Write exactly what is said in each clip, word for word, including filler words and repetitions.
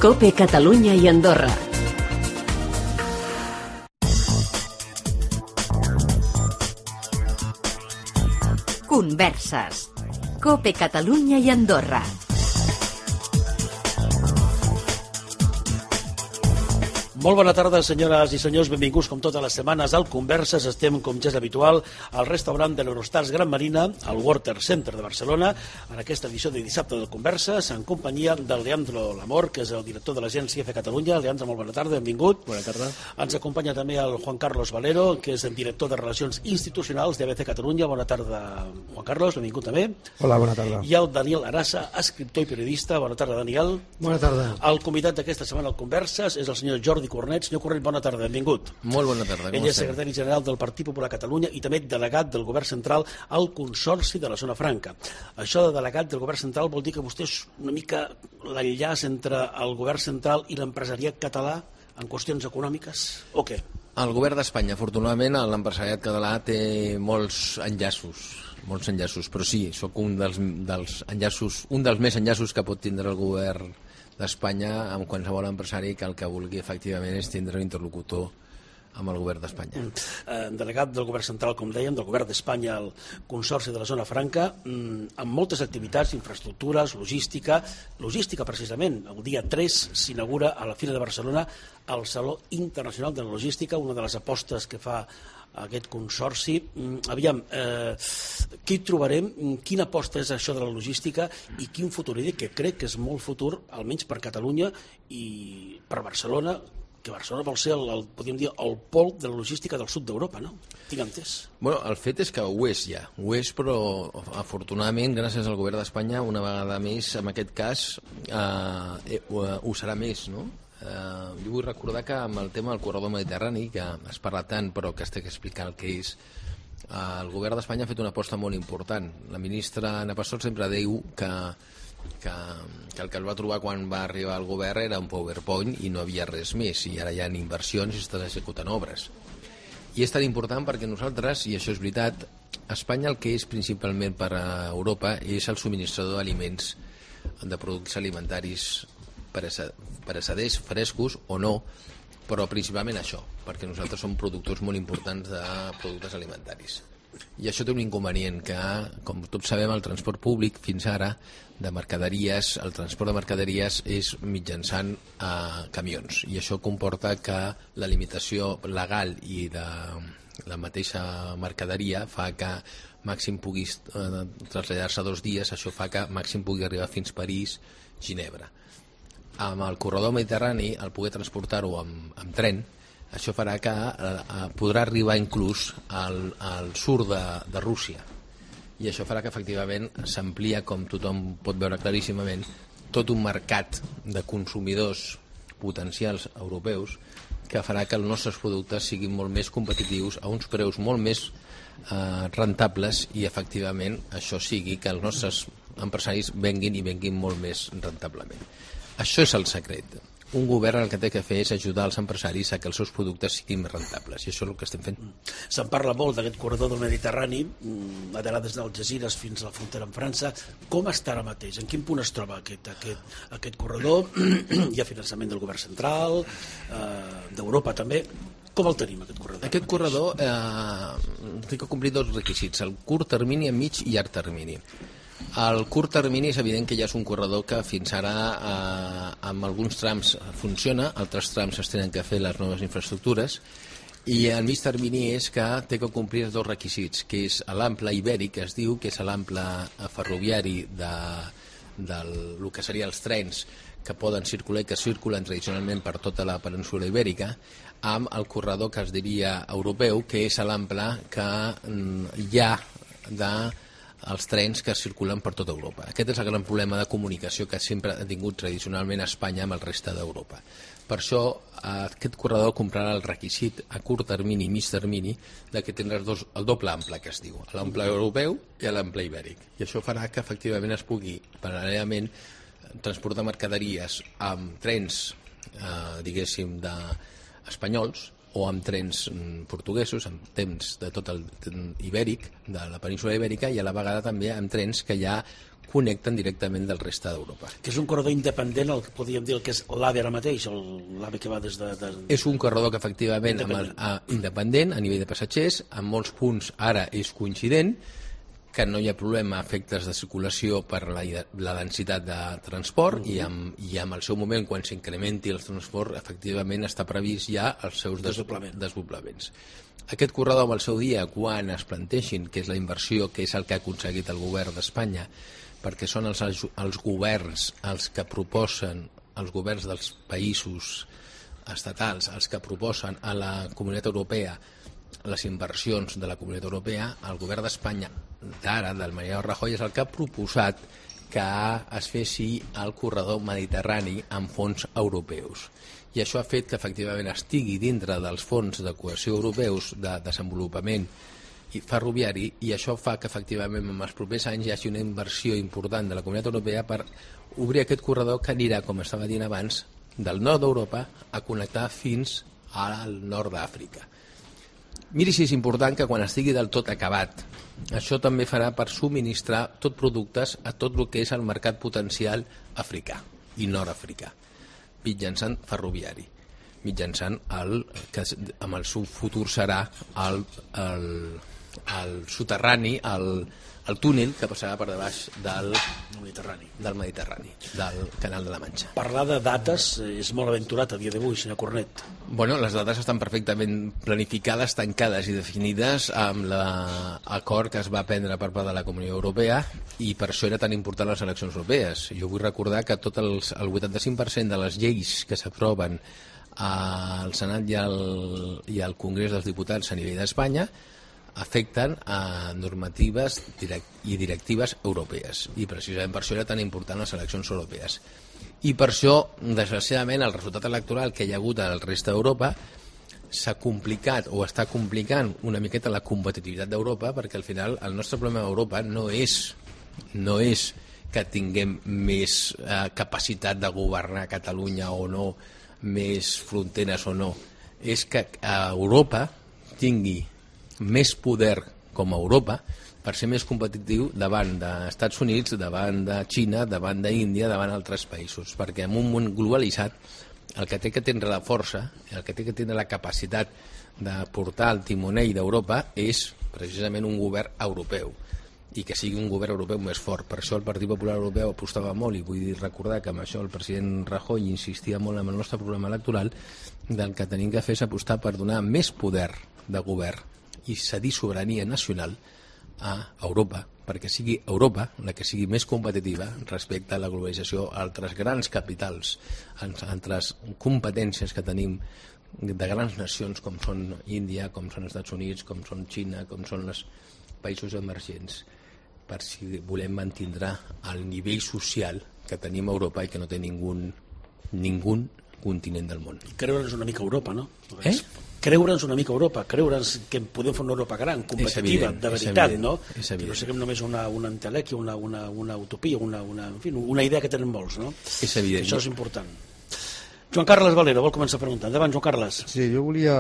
COPE Catalunya i Andorra. Converses. COPE Catalunya i Andorra. Molt bona tarda, senyores i senyors. Benvinguts, com totes les setmanes, al Converses. Estem, com ja és habitual, al restaurant de l'Eurostars Gran Marina, al Water Center de Barcelona, en aquesta edició de dissabte del Converses, en companyia del Leandro Lamor, que és el director de l'Agència F Catalunya. Leandro, molt bona tarda, benvingut. Bona tarda. Ens acompanya també el Juan Carlos Valero, que és el director de Relacions Institucionals d'A B C Catalunya. Bona tarda, Juan Carlos, benvingut també. Hola, bona tarda. I el Daniel Arasa, escriptor i periodista. Bona tarda, Daniel. Bona tarda. El convidat d'aquesta setmana al Converses és el senyor Jordi Cornet. Senyor Cornet, bona tarda, benvingut. Molt bona tarda, com Ell és estem? secretari general del Partit Popular Catalunya i també delegat del Govern Central al Consorci de la Zona Franca. Això de delegat del Govern Central vol dir que vostè és una mica l'enllaç entre el Govern Central i l'empresariat català en qüestions econòmiques, o què? El govern d'Espanya, afortunadament, l'empresariat català té molts enllaços, molts enllaços, però sí, sóc un dels, dels enllaços, un dels més enllaços que pot tindre el govern d'Espanya amb qualsevol empresari que el que vulgui efectivament és tindre un interlocutor amb el govern d'Espanya. Mm. Delegat del govern central, com dèiem, del govern d'Espanya al Consorci de la Zona Franca, amb moltes activitats, infraestructures, logística, logística precisament. El dia tres s'inaugura a la Fira de Barcelona el Saló Internacional de la Logística, una de les apostes que fa aquest consorci. Aviam, eh, què hi trobarem? Quina aposta és això de la logística i quin futur? I dic que crec que és molt futur, almenys per Catalunya i per Barcelona, que Barcelona vol ser, el, el, podríem dir, el pol de la logística del sud d'Europa, no? Tinc entès. Bueno, el fet és que ho és ja, ho és, però afortunadament, gràcies al govern d'Espanya, una vegada més, en aquest cas, eh, ho, ho serà més, no? Uh, jo vull recordar que amb el tema del corredor mediterrani, que es parla tant però que estic explicant el que és, uh, el govern d'Espanya ha fet una aposta molt important. La ministra Ana Pastor sempre diu que, que, que el que es va trobar quan va arribar al govern era un PowerPoint i no havia res més, i ara hi ha inversions i s'estan executant obres. I és tan important perquè nosaltres, i això és veritat, Espanya el que és principalment per a Europa és el subministrador d'aliments, de productes alimentaris pereceders, frescos o no, però principalment això, perquè nosaltres som productors molt importants de productes alimentaris. I això té un inconvenient, que, com tots sabem, el transport públic fins ara de mercaderies, el transport de mercaderies és mitjançant eh, camions, i això comporta que la limitació legal i de la mateixa mercaderia fa que màxim pugui eh, traslladar-se dos dies, això fa que màxim pugui arribar fins París, Ginebra. Amb el corredor mediterrani, el poder transportar-ho amb, amb tren, això farà que eh, podrà arribar inclús al, al sud de, de Rússia, i això farà que efectivament s'amplia, com tothom pot veure claríssimament, tot un mercat de consumidors potencials europeus que farà que els nostres productes siguin molt més competitius a uns preus molt més eh, rentables, i efectivament això sigui que els nostres empresaris venguin i venguin molt més rentablement. Això és el secret. Un govern el que té que fer és ajudar els empresaris a que els seus productes siguin més rentables, i això és el que estem fent. Se'n parla molt d'aquest corredor del Mediterrani, allà des d'Algesires fins a la frontera amb França. Com està ara mateix? En quin punt es troba aquest, aquest, aquest corredor? Hi ha finançament del govern central, eh, d'Europa també. Com el tenim, aquest corredor? Aquest corredor eh, té que complir dos requisits, el curt termini, el mig i llarg termini. El curt termini és evident que ja és un corredor que fins ara eh, amb alguns trams funciona, altres trams es tenen que fer les noves infraestructures, i el mig termini és que té que complir dos requisits, que és l'ample ibèric, que es diu, que és l'ample ferroviari de, del el que serien els trens que poden circular i que circulen tradicionalment per tota la península ibèrica, amb el corredor que es diria europeu, que és l'ample que mm, hi ha de els trens que circulen per tota Europa. Aquest és el gran problema de comunicació que sempre ha tingut tradicionalment Espanya amb el reste d'Europa. Per això aquest corredor comprarà el requisit a curt termini i mig termini de que tindràs dos, el doble ample, que es diu, l'ample europeu i l'ample ibèric. I això farà que efectivament es pugui paral·lelament transportar mercaderies amb trens, eh, diguéssim, de espanyols, o amb trens portuguesos, amb temps de tot el ibèric, de la península ibèrica, i a la vegada també amb trens que ja connecten directament del reste d'Europa. Que és un corredor independent, el que podríem dir el que és l'AVE ara mateix, l'AVE que va des de... de... És un corredor que efectivament independent. Amb el, a, independent a nivell de passatgers, en molts punts ara és coincident, que no hi ha problema a efectes de circulació per la, la densitat de transport, mm-hmm. i, amb, i amb el seu moment, quan s'incrementi el transport, efectivament està previst ja els seus Desdoblament. desdoblaments. Aquest corredor, amb el seu dia, quan es planteixin, que és la inversió, que és el que ha aconseguit el govern d'Espanya, perquè són els, els governs els que proposen, els governs dels països estatals, els que proposen a la Comunitat Europea les inversions de la Comunitat Europea, el govern d'Espanya d'ara, del Mariano Rajoy, és el que ha proposat que es fessi el corredor mediterrani amb fons europeus. I això ha fet que efectivament estigui dintre dels fons de cohesió europeus de desenvolupament i ferroviari, i això fa que efectivament en els propers anys hi hagi una inversió important de la Comunitat Europea per obrir aquest corredor que anirà, com estava dient abans, del nord d'Europa a connectar fins al nord d'Àfrica. Miri si és important que quan estigui del tot acabat, això també farà per subministrar tot productes a tot el que és el mercat potencial africà i nord-africà, mitjançant ferroviari, mitjançant el que amb el seu futur serà el, el, el soterrani, el, el túnel que passarà per debaix del Mediterrani. del Mediterrani, del Canal de la Manxa. Parlar de dates és molt aventurat a dia d'avui, senyor Cornet. Bueno, les dates estan perfectament planificades, tancades i definides amb l'acord que es va prendre per part de la Comunitat Europea, i per això era tan important les eleccions europees. Jo vull recordar que tot el, el vuitanta-cinc per cent de les lleis que s'aproven al Senat i al, i al Congrés dels Diputats a nivell d'Espanya afecten a normatives direct i directives europees, i precisament per això era tan important les eleccions europees. I per això, desgraciadament, el resultat electoral que hi ha hagut al resta d'Europa s'ha complicat o està complicant una miqueta la competitivitat d'Europa, perquè al final el nostre problema a Europa no és, no és que tinguem més eh, capacitat de governar Catalunya o no, més fronteres o no, és que Europa tingui més poder com a Europa per ser més competitiu davant d'Estats Units, davant de Xina, davant d'Índia, davant d'altres països, perquè en un món globalitzat el que té que tindre la força, el que té que tindre la capacitat de portar el timonell d'Europa és precisament un govern europeu, i que sigui un govern europeu més fort. Per això el Partit Popular Europeu apostava molt, i vull recordar que amb això el president Rajoy insistia molt en el nostre programa electoral, del que tenim que fer és apostar per donar més poder de govern i cedir sobirania nacional a Europa, perquè sigui Europa la que sigui més competitiva respecte a la globalització, a altres grans capitals, a altres competències que tenim de grans nacions com són Índia, com són Estats Units, com són Xina, com són els països emergents, per si volem mantindre el nivell social que tenim a Europa i que no té ningú, ningú continent del món. Creure'ns una mica a Europa, no? Eh? Creure'ns una mica a Europa, creure'ns que podem fer una Europa gran, competitiva, evident, de veritat, evident, no? Que no siguem només una, una entelèquia, una, una, una utopia, una, una, en fi, una idea que tenen molts, no? És evident. Això és important. Joan Carles Valero vol començar preguntant. Endavant, Joan Carles. Sí, jo volia,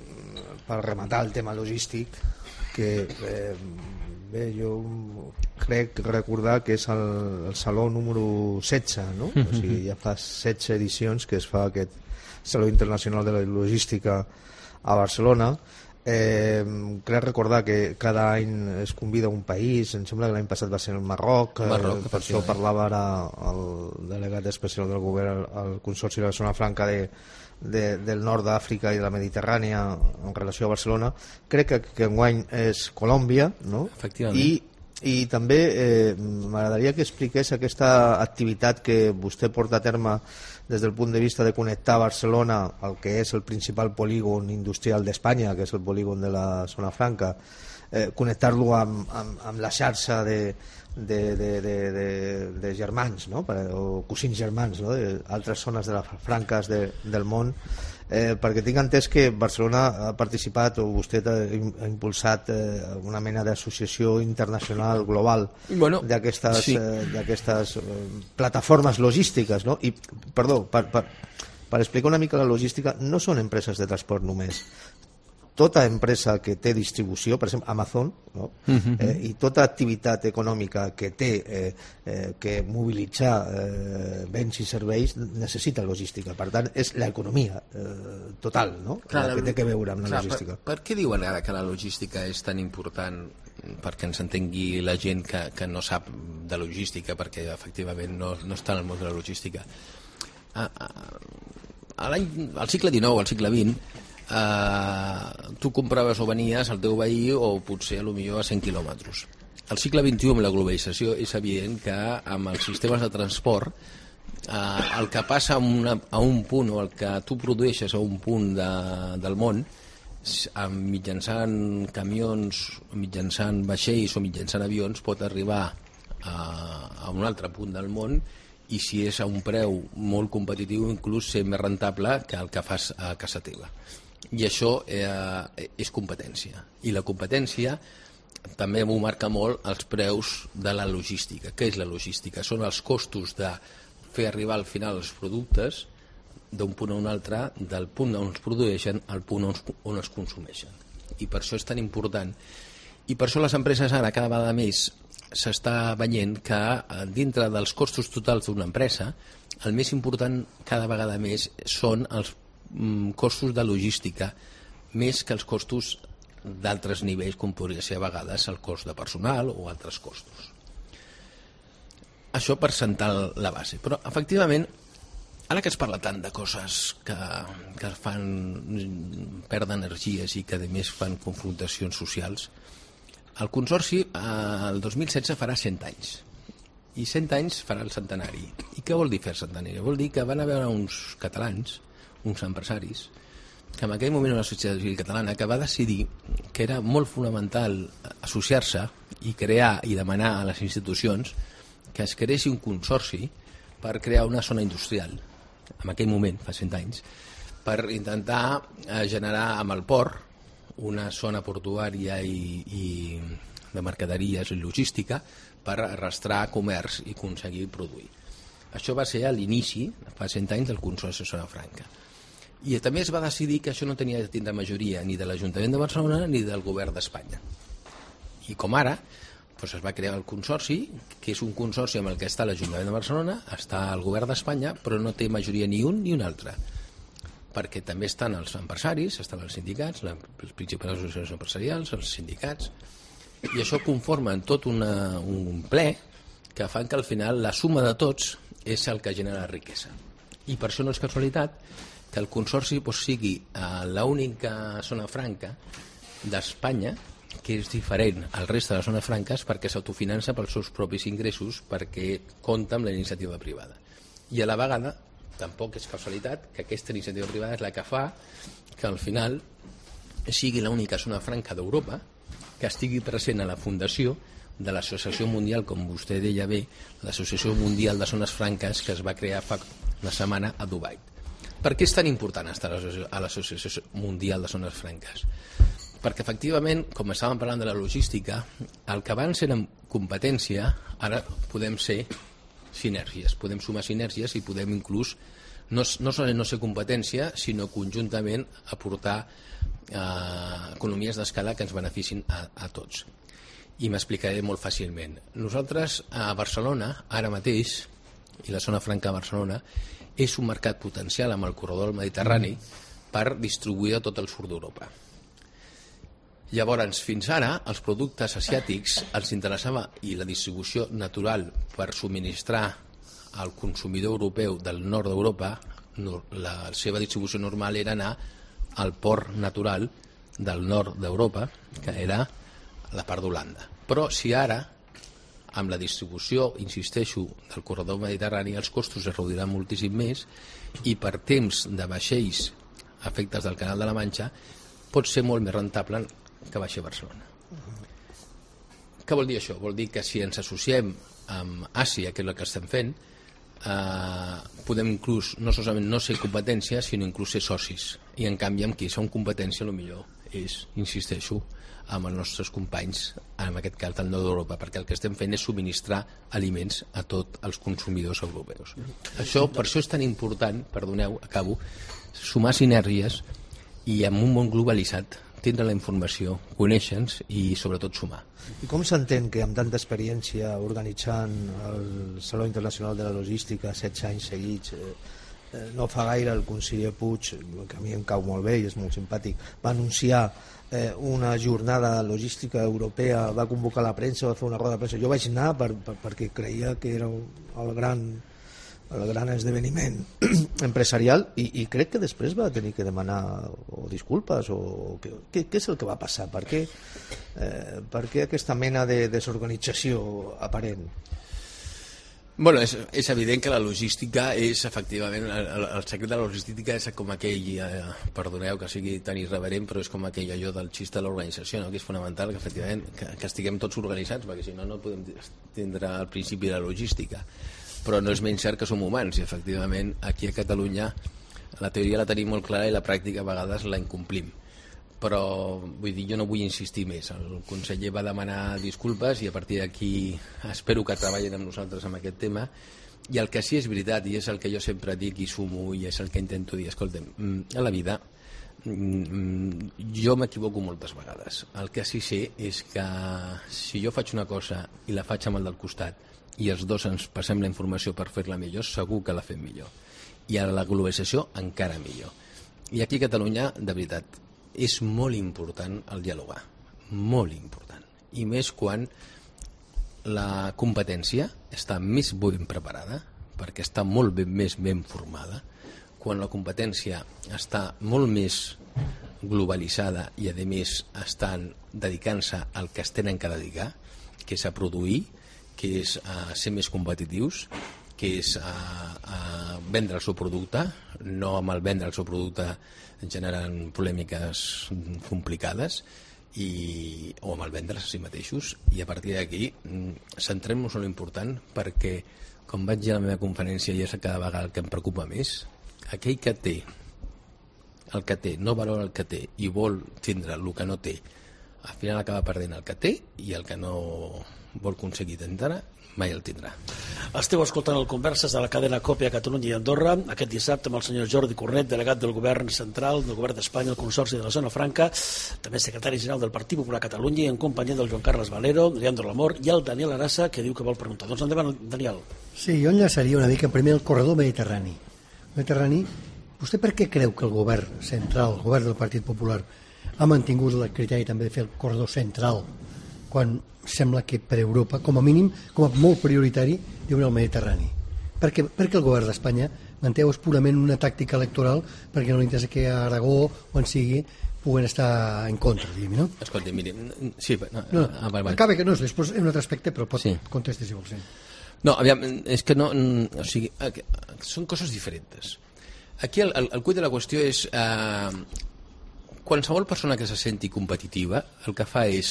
per rematar el tema logístic, que eh, bé, jo crec recordar que és el, el saló número setze, no? O sigui, ja fa setze edicions que es fa aquest Saló Internacional de la Logística a Barcelona. Eh, crec recordar que cada any es convida un país, em sembla que l'any passat va ser el Marroc, Marroc eh, per això parlava ara el delegat especial del govern al Consorci de la Zona Franca de, de, del nord d'Àfrica i de la Mediterrània en relació a Barcelona. Crec que, que enguany és Colòmbia, no? Efectivament. I, i també eh, m'agradaria que expliqués aquesta activitat que vostè porta a terme des del punt de vista de connectar Barcelona al que és el principal polígon industrial d'Espanya, que és el polígon de la Zona Franca, eh, connectar-lo amb, amb, amb la xarxa de, de, de, de, de, de germans, no? O cosins germans, no? D'altres zones de les franques de, del món, eh, perquè tinc entès que Barcelona ha participat o vostè ha, ha impulsat eh, una mena d'associació internacional global bueno, d'aquestes sí. eh, d'aquestes eh, plataformes logístiques, no? I, perdó, per, per, per explicar una mica la logística, no són empreses de transport només. Tota empresa que té distribució, per exemple Amazon, no? uh-huh. eh, i tota activitat econòmica que té eh, eh, que mobilitzar eh, béns i serveis necessita logística. Per tant, és l'economia eh, total, no? Clar, la que té que veure amb la clar, logística. Per, per què diuen ara que la logística és tan important, perquè ens entengui la gent que, que no sap de logística, perquè efectivament no, no està en el món de la logística? A, a, a l'any, al segle dinou, al segle vint, Uh, tu compraves o venies al teu veí o potser potser a cent quilòmetres. Al segle vint-i-u, amb la globalització, és evident que amb els sistemes de transport uh, el que passa a, una, a un punt o el que tu produeixes a un punt de, del món mitjançant camions, mitjançant vaixells o mitjançant avions pot arribar a, a un altre punt del món, i si és a un preu molt competitiu inclús ser més rentable que el que fas a casa teva. I això eh, és competència, i la competència també m'ho marca molt els preus de la logística. Què és la logística? Són els costos de fer arribar al final els productes d'un punt a un altre, del punt on es produeixen al punt on, on es consumeixen, i per això és tan important. I per això les empreses ara cada vegada més s'està veient que dintre dels costos totals d'una empresa el més important cada vegada més són els costos de logística, més que els costos d'altres nivells, com podria ser a vegades el cost de personal o altres costos. Això per sentar la base. Però efectivament, ara que es parla tant de coses que, que fan perdre energies i que a més fan confrontacions socials, el Consorci el dos mil setze farà cent anys, i cent anys farà el centenari. I què vol dir fer el centenari? Vol dir que van haver uns catalans, uns empresaris, que en aquell moment una societat civil catalana que va decidir que era molt fonamental associar-se i crear i demanar a les institucions que es creessi un consorci per crear una zona industrial, en aquell moment, fa cent anys, per intentar generar amb el port una zona portuària i, i de mercaderies i logística per arrastrar comerç i aconseguir produir. Això va ser a l'inici, fa cent anys, del Consorci de Zona Franca. I també es va decidir que això no tenia de tindre majoria ni de l'Ajuntament de Barcelona ni del Govern d'Espanya. I com ara, doncs es va crear el Consorci, que és un consorci amb el que està l'Ajuntament de Barcelona, està el Govern d'Espanya, però no té majoria ni un ni un altre, perquè també estan els empresaris, estan els sindicats, les principals associacions empresarials, els sindicats, i això conforma en tot una, un ple que fan que al final la suma de tots és el que genera la riquesa. I per això no és casualitat que el Consorci doncs, sigui eh, l'única zona franca d'Espanya que és diferent al reste de les zones franques perquè s'autofinança pels seus propis ingressos, perquè compta amb la iniciativa privada. I a la vegada, tampoc és casualitat que aquesta iniciativa privada és la que fa que al final sigui l'única zona franca d'Europa que estigui present a la fundació de l'Associació Mundial, com vostè deia bé, l'Associació Mundial de Zones Franques, que es va crear fa una setmana a Dubai. Per què és tan important estar a l'Associació Mundial de Zones Franques? Perquè efectivament, com estàvem parlant de la logística, el que abans era competència, ara podem ser sinergies, podem sumar sinergies i podem inclús no, no solament no ser competència, sinó conjuntament aportar eh, economies d'escala que ens beneficin a, a tots. I m'explicaré molt fàcilment. Nosaltres a Barcelona, ara mateix, i la zona franca de Barcelona, és un mercat potencial amb el corredor del Mediterrani per distribuir a tot el sud d'Europa. Llavors, fins ara, els productes asiàtics els interessava, i la distribució natural per subministrar al consumidor europeu del nord d'Europa, la seva distribució normal era anar al port natural del nord d'Europa, que era la part d'Holanda. Però si ara, amb la distribució, insisteixo, del corredor mediterrani, els costos es reduiran moltíssim més i per temps de vaixells a efectes del Canal de la Manxa pot ser molt més rentable que baixi a Barcelona. Què vol dir això? Vol dir que si ens associem amb Àsia, que és el que estem fent, eh, podem inclús no solament no ser competència, sinó inclús ser socis. I en canvi amb qui som competència, potser és, insisteixo, amb els nostres companys, en aquest cas del nord d'Europa, perquè el que estem fent és subministrar aliments a tots els consumidors europeus. Això, per això és tan important, perdoneu, acabo, sumar sinergies i en un món globalitzat tindre la informació, conèixer-nos i sobretot sumar. I com s'entén que amb tanta experiència organitzant el Saló Internacional de la Logística setze anys seguits, eh, no fa gaire el conseller Puig, que a mi em cau molt bé i és molt simpàtic, va anunciar eh, una jornada logística europea, va convocar la premsa, va fer una roda de premsa. Jo vaig anar per, per, perquè creia que era el gran, el gran esdeveniment empresarial i, i crec que després va tenir que demanar o disculpes o què, què, què és el que va passar? Per què, eh, per què aquesta mena de desorganització aparent? Bueno, és, és evident que la logística és efectivament, el, el secret de la logística és com aquell, eh, perdoneu que sigui tan irreverent, però és com aquell allò del xiste de l'organització, no? Que és fonamental que efectivament que, que estiguem tots organitzats, perquè si no no podem tindre el principi de la logística. Però no és menys cert que som humans i efectivament aquí a Catalunya la teoria la tenim molt clara i la pràctica a vegades la incomplim. Però vull dir, jo no vull insistir més. El conseller va demanar disculpes i a partir d'aquí espero que treballin amb nosaltres en aquest tema. I el que sí és veritat, i és el que jo sempre dic i sumo, i és el que intento dir, escolta'm, a la vida jo m'equivoco moltes vegades. El que sí sé és que si jo faig una cosa i la faig amb el del costat i els dos ens passem la informació per fer-la millor, segur que la fem millor. I a la globalització encara millor. I aquí a Catalunya, de veritat, és molt important el dialogar, molt important, i més quan la competència està més ben preparada, perquè està molt ben, més ben formada, quan la competència està molt més globalitzada i a més estan dedicant-se al que es tenen que dedicar, que és a produir, que és a ser més competitius, que és a, a vendre el seu producte, no amb el vendre el seu producte generen polèmiques complicades i, o amb el vendre's a si mateixos, i a partir d'aquí centrem-nos en l'important, perquè com vaig dir a la meva conferència i és cada vegada el que em preocupa més, aquell que té el que té, no valora el que té i vol tindre el que no té, al final acaba perdent el que té, i el que no vol aconseguir tindre mai el tindrà. Esteu escoltant el Converses de la cadena COPE a Catalunya i Andorra aquest dissabte amb el senyor Jordi Cornet, delegat del govern central, del govern d'Espanya, el Consorci de la Zona Franca, també secretari general del Partit Popular a Catalunya, i en companyia del Joan Carles Valero, Leandro Lamor i el Daniel Arassa, que diu que vol preguntar. Doncs endavant, Daniel. Sí, jo enllaçaria una mica primer el corredor mediterrani. Mediterrani, vostè per què creu que el govern central, el govern del Partit Popular, ha mantingut el criteri també de fer el corredor central quan sembla que per Europa, com a mínim, com a molt prioritari, diuen el Mediterrani? Perquè, perquè el govern d'Espanya manté és purament una tàctica electoral perquè no li interessa que a Aragó o en sigui puguen estar en contra, diguem, no? Escolta, miri, sí, no, no, ah, va, va. acaba que no, després és un altre aspecte, però pot sí. contestar si vol ser. No, aviam, és que no, o sigui, són coses diferents. Aquí el, el, el cuit de la qüestió és eh, qualsevol persona que se senti competitiva el que fa és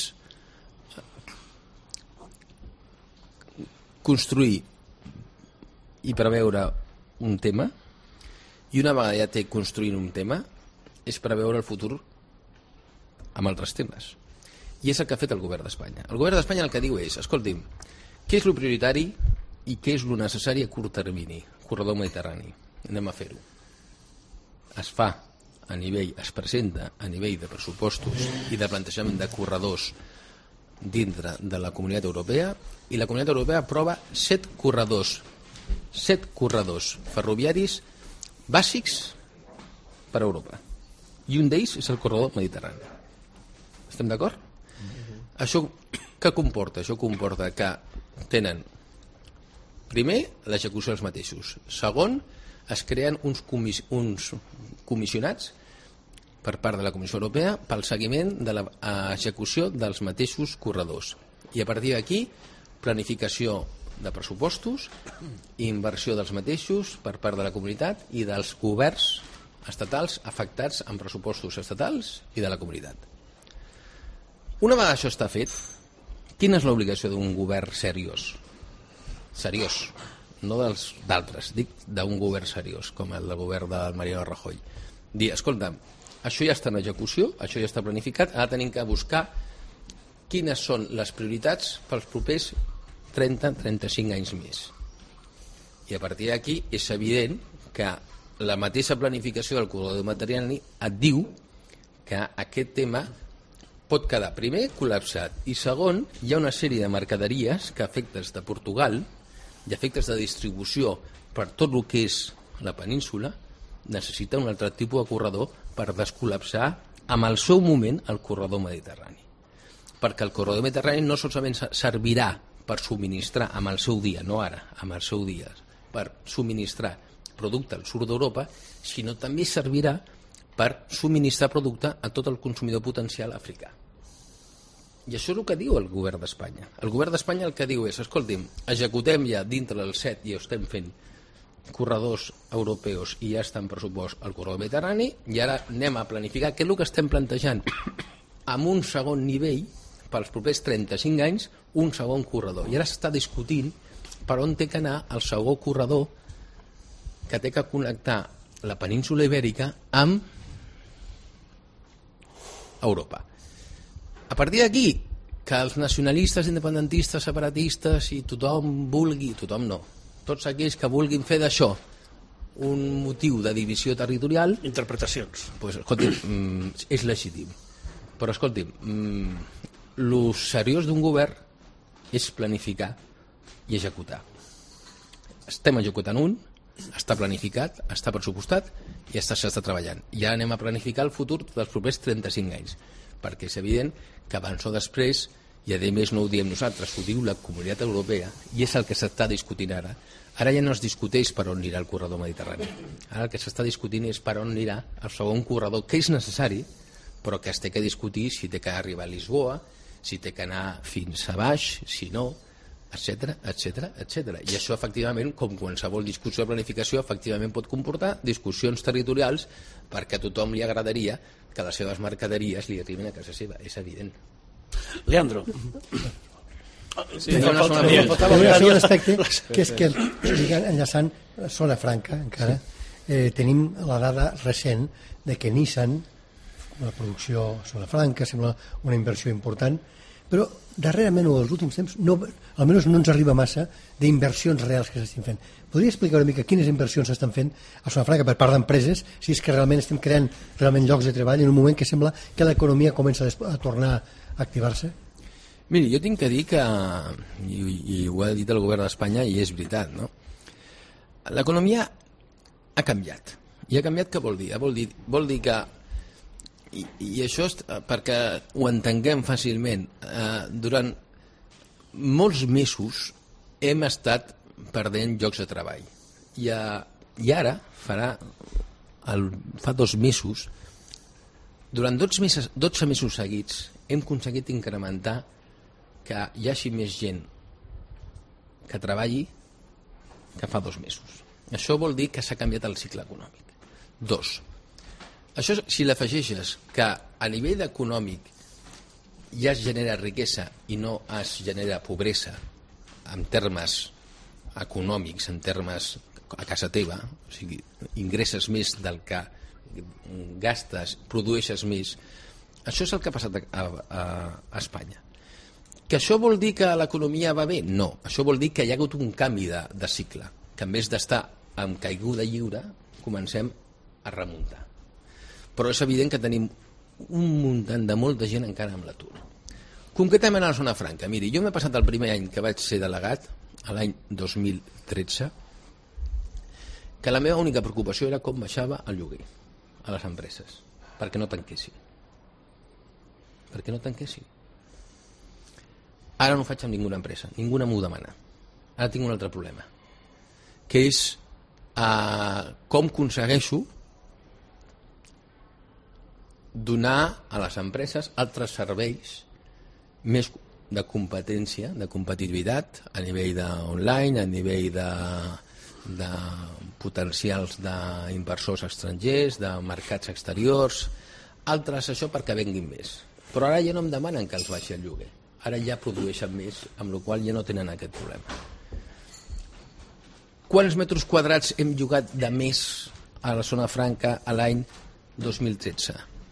construir i preveure un tema, i una vegada ja té construint un tema és preveure el futur amb altres temes, i és el que ha fet el govern d'Espanya. El govern d'Espanya el que diu és, escolti'm, què és el prioritari i què és el necessari a curt termini? Corredor mediterrani, anem a fer-ho. Es fa a nivell, es presenta a nivell de pressupostos i de plantejament de corredors dintre de la Comunitat Europea, i la Comunitat Europea aprova set corredors set corredors ferroviaris bàsics per a Europa, i un d'ells és el corredor mediterrani. Estem d'acord? Mm-hmm. Això què comporta? Això comporta que tenen primer l'execució dels mateixos, segon es creen uns, comis uns comissionats per part de la Comissió Europea pel seguiment de l'execució dels mateixos corredors, i a partir d'aquí planificació de pressupostos i inversió dels mateixos per part de la comunitat i dels governs estatals afectats amb pressupostos estatals i de la comunitat. Una vegada això està fet, quina és l'obligació d'un govern seriós? Seriós, no dels d'altres, dic d'un govern seriós, com el del govern del Mariano Rajoy. Dir, escolta, això ja està en execució, això ja està planificat, ara tenim que buscar quines són les prioritats pels propers trenta a trenta-cinc anys més. I a partir d'aquí és evident que la mateixa planificació del corredor mediterrani et diu que aquest tema pot quedar, primer, col·lapsat, i segon, hi ha una sèrie de mercaderies que a efectes de Portugal i a efectes de distribució per tot el que és la península necessita un altre tipus de corredor per descol·lapsar amb el seu moment el corredor mediterrani. Perquè el corredor mediterrani no solament servirà per subministrar amb el seu dia, no ara, amb el seu dia, per subministrar producte al sud d'Europa, sinó també servirà per subministrar producte a tot el consumidor potencial africà. I això és el que diu el govern d'Espanya. El govern d'Espanya el que diu és, escolti'm, executem ja dintre del set i estem fent corredors europeus i ja està en pressupost el corredor mediterrani i ara anem a planificar què és el que estem plantejant amb un segon nivell pels propers trenta-cinc anys, un segon corredor. I ara s'està discutint per on té que anar el segon corredor que té que connectar la península ibèrica amb Europa. A partir d'aquí, que els nacionalistes, independentistes, separatistes i tothom vulgui, tothom no, tots aquells que vulguin fer d'això un motiu de divisió territorial... Interpretacions. Pues, escolti, mm, és legítim. Però, escolti, mm, lo seriós d'un govern és planificar i executar. Estem executant un, està planificat, està pressupostat i està, s'està treballant. I ara anem a planificar el futur dels propers trenta-cinc anys, perquè és evident que abans o després, i a més no ho diem nosaltres, ho diu la Comunitat Europea, i és el que s'està discutint ara. Ara ja no es discuteix per on anirà el corredor mediterrani. Ara el que s'està discutint és per on anirà el segon corredor, que és necessari, però que es té que discutir si té que arribar a Lisboa, si té que anar fins a baix, si no, etcètera, etcètera, etcètera. I això, efectivament, com qualsevol discussió de planificació, efectivament pot comportar discussions territorials perquè a tothom li agradaria que les seves mercaderies li arribin a casa seva, és evident. Leandro. Sí, no, no, no, no, no, un aspecte que és que, enllaçant Zona Franca, encara, eh, tenim la dada recent de que Nissan, la producció a Zona Franca, sembla una inversió important, però darrerament o els últims temps no, almenys no ens arriba massa d'inversions reals que s'estan fent. Podria explicar una mica quines inversions s'estan fent a Zona Franca per part d'empreses, si és que realment estem creant realment llocs de treball en un moment que sembla que l'economia comença a tornar a activar-se? Miri, jo tinc que dir que, i, i ho ha dit el govern d'Espanya i és veritat, no? L'economia ha canviat. I ha canviat què vol dir? Vol dir, vol dir que I, i això és perquè ho entenguem fàcilment, eh, durant molts mesos hem estat perdent llocs de treball i, a, i ara farà el, fa dos mesos durant dotze mesos, dotze mesos seguits hem aconseguit incrementar que hi hagi més gent que treballi que fa dos mesos. Això vol dir que s'ha canviat el cicle econòmic. Dos, això, si l'afegeixes que a nivell econòmic ja es genera riquesa i no es genera pobresa en termes econòmics, en termes a casa teva, o sigui, ingresses més del que gastes, produeixes més, això és el que ha passat a, a, a Espanya. Que això vol dir que l'economia va bé? No, això vol dir que hi ha hagut un canvi de, de cicle, que en vez d'estar en caiguda lliure, comencem a remuntar. Però és evident que tenim un munt de molta gent encara amb l'atur. Concretament a la Zona Franca, miri, jo m'he passat el primer any que vaig ser delegat, l'any dos mil tretze, que la meva única preocupació era com baixava el lloguer a les empreses, perquè no tanquessin. Perquè no tanquessin. Ara no ho faig amb ninguna empresa, ninguna m'ho demana. Ara tinc un altre problema, que és eh, com aconsegueixo donar a les empreses altres serveis més de competència, de competitivitat a nivell d'online, a nivell de, de potencials d'inversors estrangers, de mercats exteriors, altres això perquè venguin més. Però ara ja no em demanen que els baixi el lloguer, ara ja produeixen més, amb la qual cosa ja no tenen aquest problema. Quants metres quadrats hem llogat de més a la Zona Franca a l'any dos mil tretze?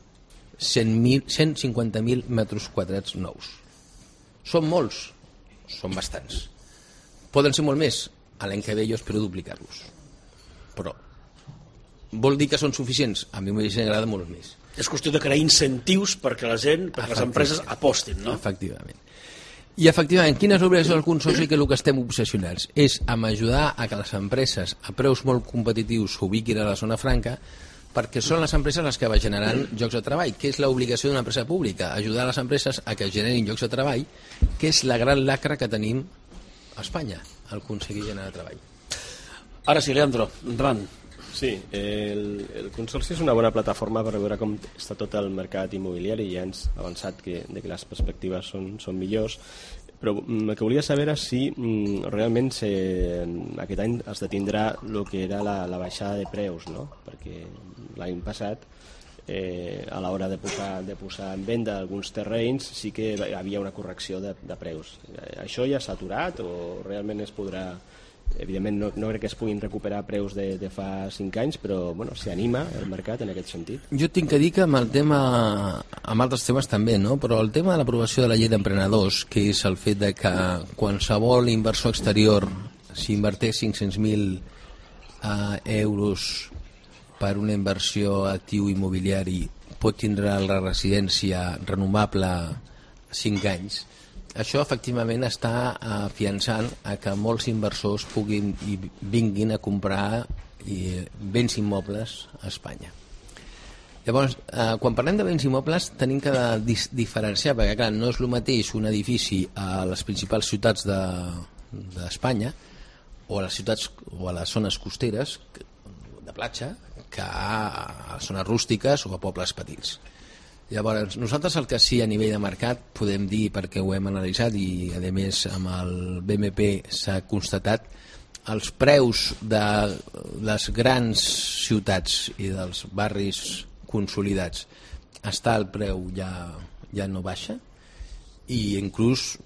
cent mil, cent cinquanta mil metres quadrats nous. Són molts? Són bastants. Poden ser molt més? A l'any que ve jo espero duplicar-los. Però vol dir que són suficients? A mi m'agrada molt més. És qüestió de crear incentius perquè la gent, perquè les empreses apostin, no? Efectivament. I efectivament, quina és l'obligació del Consorci? Que el que estem obsessionats és amb ajudar a que les empreses a preus molt competitius s'ubiquin a la zona franca, perquè són les empreses les que generaran llocs de treball. Què és l'obligació d'una empresa pública? Ajudar les empreses a que generin llocs de treball, que és la gran lacra que tenim a Espanya, el aconseguir generar treball. Ara sí, Leandro, endavant. Sí, el, el Consorci és una bona plataforma per veure com està tot el mercat immobiliari i ja ens ha avançat que, de que les perspectives són, són millors, però el que volia saber és si mm, realment se, aquest any es detindrà el que era la, la baixada de preus, no? Perquè l'any passat eh, a l'hora de posar, de posar en venda alguns terrenys sí que hi havia una correcció de, de preus. Això ja s'ha aturat o realment es podrà... Evidentment no, no crec que es puguin recuperar preus de, de fa cinc anys, però bueno, s'anima el mercat en aquest sentit. Jo tinc que dir que amb el tema, amb altres temes també, no? Però el tema de l'aprovació de la llei d'emprenedors, que és el fet de que qualsevol inversor exterior, si inverteix cinc-cents mil uh, euros per una inversió actiu immobiliari, pot tindre la residència renovable cinc anys. Això efectivament està afiançant a que molts inversors puguin i vinguin a comprar béns immobles a Espanya. Llavors, eh, quan parlem de béns immobles tenim que diferenciar, perquè clar, no és el mateix un edifici a les principals ciutats d'Espanya de, o a les ciutats o a les zones costeres de platja que a zones rústiques o a pobles petits. Llavors, nosaltres el que sí a nivell de mercat podem dir, perquè ho hem analitzat i a més amb el B M P s'ha constatat, els preus de les grans ciutats i dels barris consolidats està el preu ja, ja no baixa i inclús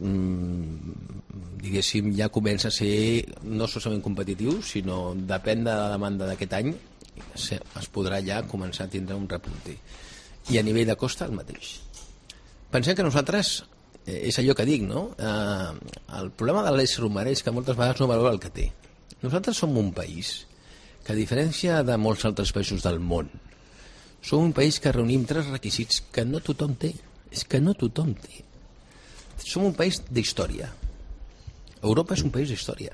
mmm, diguéssim ja comença a ser no solament competitiu, sinó depèn de la demanda d'aquest any es podrà ja començar a tindre un repunte. I a nivell de costa el mateix. Pensem que nosaltres, eh, és allò que dic, no? Eh, el problema de l'ésser humà és que moltes vegades no valora el que té. Nosaltres som un país que, a diferència de molts altres països del món, som un país que reunim tres requisits que no tothom té. És que no tothom té. Som un país d'història. Europa és un país d'història.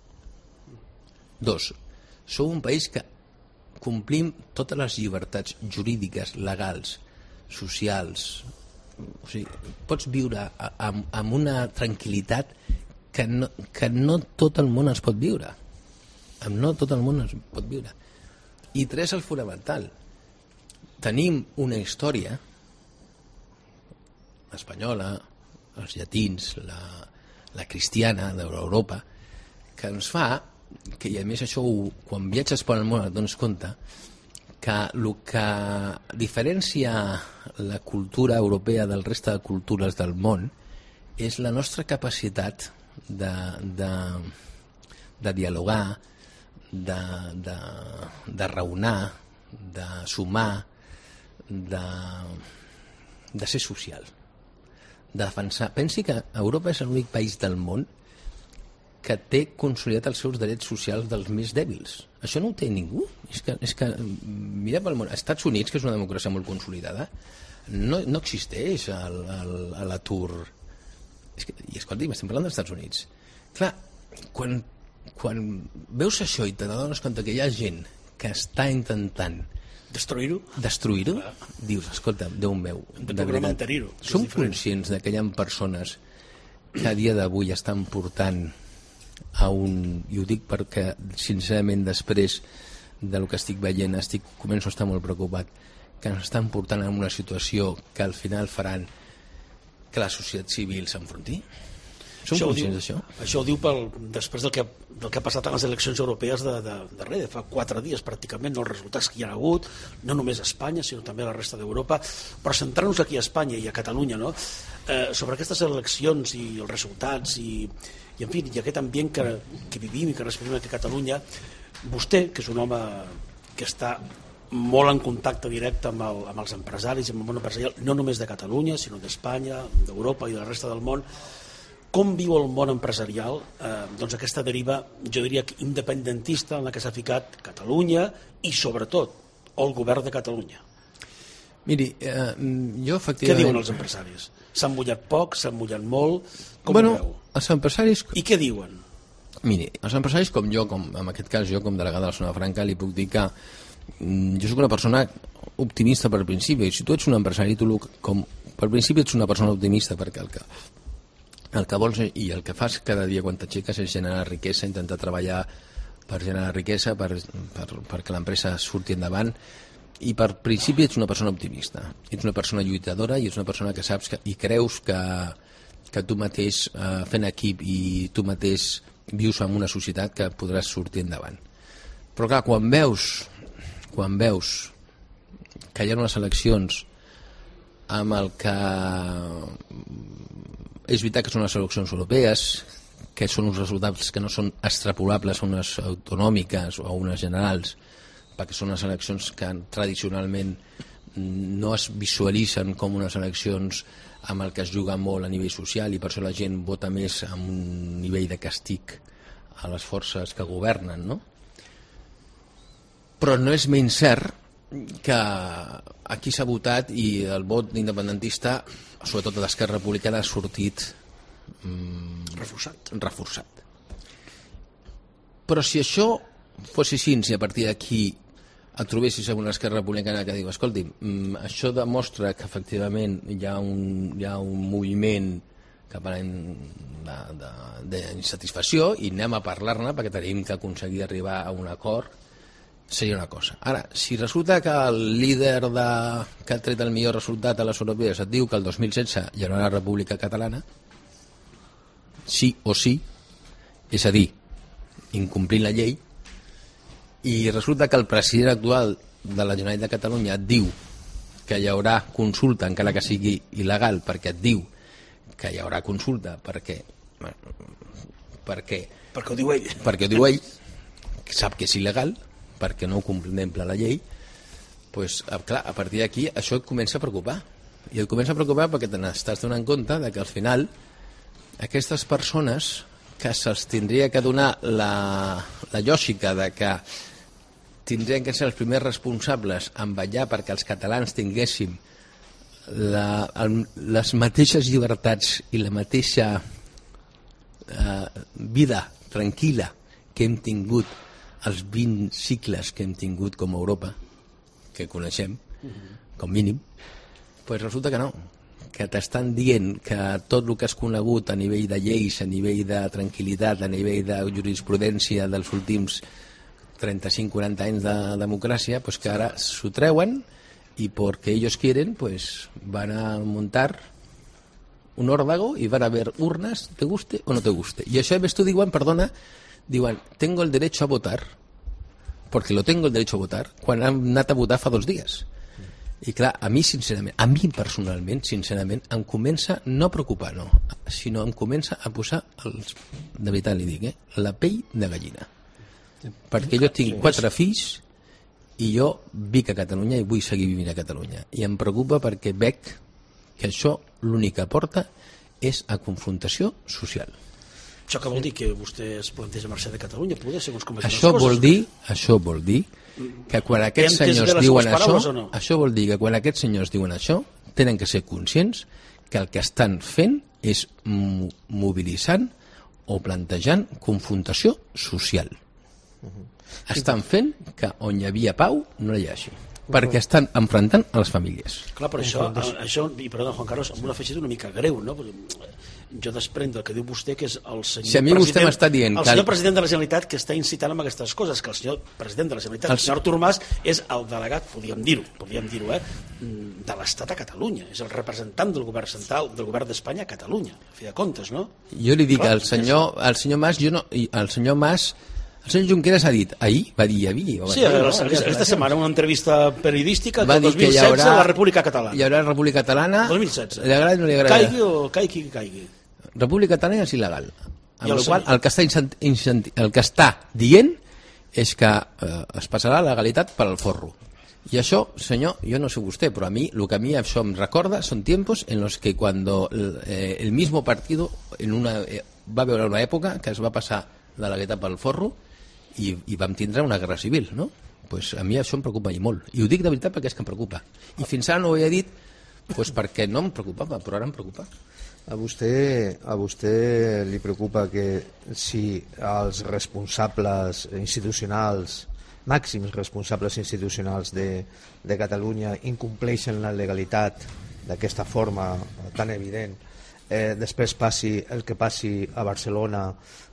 Dos, som un país que complim totes les llibertats jurídiques, legals, socials. O sigui, pots viure amb, amb una tranquil·litat que no, que no tot el món es pot viure. Amb no tot el món es pot viure. I tres, el fonamental. Tenim una història espanyola, els llatins, la, la cristiana d'Europa, que ens fa que, i a més això ho, quan viatges per el món et dones compte que el que diferencia la cultura europea del reste de cultures del món és la nostra capacitat de, de, de dialogar, de, de, de raonar, de sumar, de, de ser social, de defensar. Pensi que Europa és l'únic país del món que té consolidat els seus drets socials dels més dèbils. Això no ho té ningú. És que, és que mira pel món. Als Estats Units, que és una democràcia molt consolidada, no, no existeix l'atur. I escolti, estem parlant dels Estats Units. Clar, quan, quan veus això i te n'adones compte que hi ha gent que està intentant destruir-ho, destruir-ho, ah. dius, escolta, Déu meu, de veritat, som conscients que hi ha persones que a dia d'avui estan portant a un, i ho dic perquè sincerament després del que estic veient estic, començo a estar molt preocupat, que ens estan portant a una situació que al final faran que la societat civil s'enfronti? Som això conscients diu, d'això? Això ho diu pel, després del que, del que ha passat a les eleccions europees de, de, de res, de fa quatre dies pràcticament, no, els resultats que hi ha hagut, no només a Espanya, sinó també a la resta d'Europa, però centrar-nos aquí a Espanya i a Catalunya, no? eh, sobre aquestes eleccions i els resultats i, i en fi, i aquest ambient que, que vivim i que respirem aquí a Catalunya, vostè, que és un home que està molt en contacte directe amb, el, amb els empresaris, amb el món empresarial, no només de Catalunya, sinó d'Espanya, d'Europa i de la resta del món. Com viu el món empresarial eh, doncs aquesta deriva, jo diria, independentista en la que s'ha ficat Catalunya i, sobretot, el govern de Catalunya? Miri, eh, jo efectivament... Què diuen els empresaris? S'han mullat poc, s'han mullat molt? Com bueno, ho veu? Els empresaris... I què diuen? Miri, els empresaris com jo, com, en aquest cas jo com delegada de la Zona Franca, li puc dir que mm, jo sóc una persona optimista per principi, i si tu ets un empresari, tu com, per principi ets una persona optimista, perquè el que, el que vols i el que fas cada dia quan t'aixeques és generar riquesa, intentar treballar per generar riquesa, per, per, perquè l'empresa surti endavant, i per principi ets una persona optimista, ets una persona lluitadora i ets una persona que saps que, i creus que, que tu mateix eh, fent equip i tu mateix vius en una societat que podràs sortir endavant. Però clar, quan veus quan veus que hi ha unes eleccions amb el que és veritat que són les eleccions europees, que són uns resultats que no són extrapolables a unes autonòmiques o a unes generals, perquè són unes eleccions que tradicionalment no es visualitzen com unes eleccions amb el que es juga molt a nivell social, i per això la gent vota més amb un nivell de castig a les forces que governen, no? Però no és menys cert que aquí s'ha votat i el vot independentista, sobretot de l'Esquerra Republicana, ha sortit mm, reforçat. reforçat. Però si això fos així, si a partir d'aquí et trobessis amb una Esquerra Republicana que diu, escolti, això demostra que efectivament hi ha un, hi ha un moviment cap a d'insatisfacció i anem a parlar-ne perquè tenim que aconseguir arribar a un acord, seria una cosa. Ara, si resulta que el líder de, que ha tret el millor resultat a les europees et diu que el dos mil setze hi haurà una república catalana, sí o sí, és a dir, incomplint la llei, i resulta que el president actual de la Generalitat de Catalunya et diu que hi haurà consulta, encara que sigui il·legal, perquè et diu que hi haurà consulta perquè perquè, perquè ho diu ell, perquè ho diu ell, que sap que és il·legal, perquè no contempla la llei, doncs, clar, a partir d'aquí això et comença a preocupar. I et comença a preocupar perquè te n'estàs donant compte de que al final aquestes persones que se'ls tindria que donar la, la lògica de que tindrien que ser els primers responsables en vetllar perquè els catalans tinguéssim la, el, les mateixes llibertats i la mateixa eh, vida tranquil·la que hem tingut els vint cicles que hem tingut com a Europa, que coneixem, com mínim, doncs resulta que no, que t'estan dient que tot el que has conegut a nivell de lleis, a nivell de tranquil·litat, a nivell de jurisprudència dels últims trenta-cinc quaranta anys de democràcia, pues que ara s'ho treuen i porque ellos quieren, pues van a montar un órdago y van a ver urnas, te guste o no te guste. I això ves tu diuen, perdona, diuen, tengo el derecho a votar, porque lo tengo el derecho a votar, quan han anat a votar fa dos dies. I clar, a mi sincerament, a mi personalment, sincerament, em comença no a preocupar, no, sinó em comença a posar, els, de veritat li dic, eh, la pell de gallina. Perquè jo tinc quatre fills i jo vic a Catalunya i vull seguir vivint a Catalunya. I em preocupa perquè veig que això l'únic que porta és a confrontació social. Això que vol dir que vostè es planteja marxar de Catalunya? Poder, segons com això vol dir, això vol dir que quan aquests senyors diuen això, no? això vol dir que quan aquests senyors diuen això, tenen que ser conscients que el que estan fent és mobilitzant o plantejant confrontació social. Estan fent que on hi havia pau no hi hagi, perquè estan enfrontant a les famílies. Clar, però això, això i perdó, Juan Carlos, amb una afegida una mica greu, no? Jo desprèn del que diu vostè que és el senyor, si a mi vostè m'està dient el senyor que... president de la Generalitat que està incitant amb aquestes coses, que el senyor president de la Generalitat, el, el senyor Artur Mas, és el delegat, podríem dir-ho, podríem dir-ho, eh, de l'Estat a Catalunya, és el representant del govern central, del govern d'Espanya a Catalunya, a fi de comptes, no? Jo li dic al senyor, al senyor Mas, jo no, el senyor Mas, el senyor Junqueras ha dit, ahir va dir, havia... Sí, dir, no? Aquesta setmana una entrevista periodística que el dos mil setze haurà, la República Catalana. Hi haurà República Catalana... dos mil setze. Li agrada o no li agrada? Caigui o caigui que caigui. República Catalana és il·legal. Amb la qual el que està, el que està dient és que eh, es passarà la legalitat per al forro. Y eso, señor, yo no sé usted, pero a mí, lo que a mí eso me recuerda son tiempos en los que cuando eh, el mismo partido en una, eh, va haver una època que es va passar de la gueta pel forro i, i vam tindre una guerra civil, no? Pues a mi això em preocupa i molt. I ho dic de veritat perquè és que em preocupa. I fins ara no ho havia dit pues perquè no em preocupava, però ara em preocupa. A vostè, a vostè li preocupa que si els responsables institucionals, màxims responsables institucionals de, de Catalunya incompleixen la legalitat d'aquesta forma tan evident, eh, després passi el que passi a Barcelona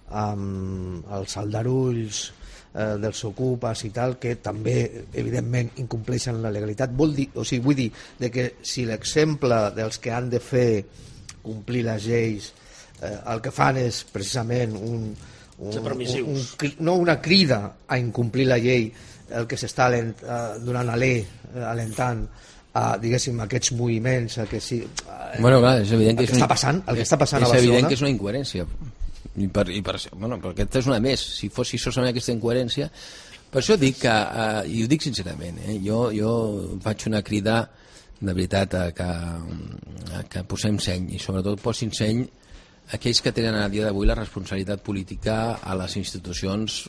amb els aldarulls eh, dels ocupes i tal, que també evidentment incompleixen la legalitat. Vol dir, o sigui, vull dir de que si l'exemple dels que han de fer complir les lleis eh, el que fan és precisament un, un, un, un, no una crida a incomplir la llei, el que s'està alent, eh, donant alè, eh, alentant a, diguéssim, aquests moviments, a que sí, eh, bueno, clar, és evident que, el que, és està passant, el que està passant és a Barcelona. És evident que és una incoherència. I per, i per, bueno, però aquesta és una més. Si fos si solament aquesta incoherència, per això dic que, eh, i ho dic sincerament, eh, jo, jo faig una crida de veritat a que, a que posem seny, i sobretot posin seny aquells que tenen a dia d'avui la responsabilitat política a les institucions